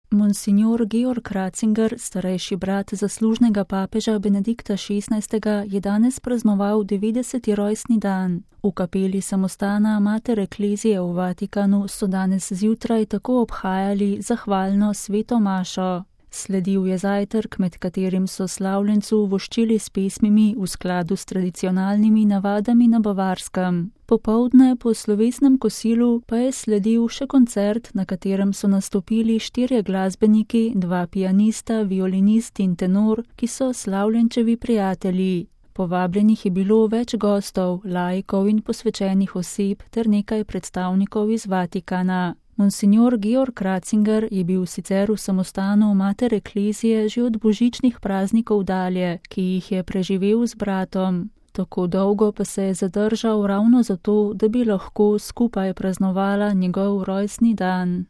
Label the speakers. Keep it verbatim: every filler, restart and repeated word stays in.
Speaker 1: Monsignor Georg Ratzinger, starejši brat zaslužnega papeža Benedikta šestnajstega, je danes praznoval devetdeseti rojstni dan. V kapeli samostana Mater Ecclesiae v Vatikanu so danes zjutraj tako obhajali zahvalno sveto mašo. Sledil je zajtrk, med katerim so slavljencu voščili s pesmimi v skladu s tradicionalnimi navadami na Bavarskem. Popoldne po slovesnem kosilu pa je sledil še koncert, na katerem so nastopili štirje glasbeniki, dva pianista, violinist in tenor, ki so slavljenčevi prijatelji. Povabljenih je bilo več gostov, laikov in posvečenih oseb ter nekaj predstavnikov iz Vatikana. Monsignor Georg Ratzinger je bil sicer v samostanu Mater Ecclesiae že od božičnih praznikov dalje, ki jih je preživel z bratom. Tako dolgo pa se je zadržal ravno zato, da bi lahko skupaj praznovala njegov rojstni dan.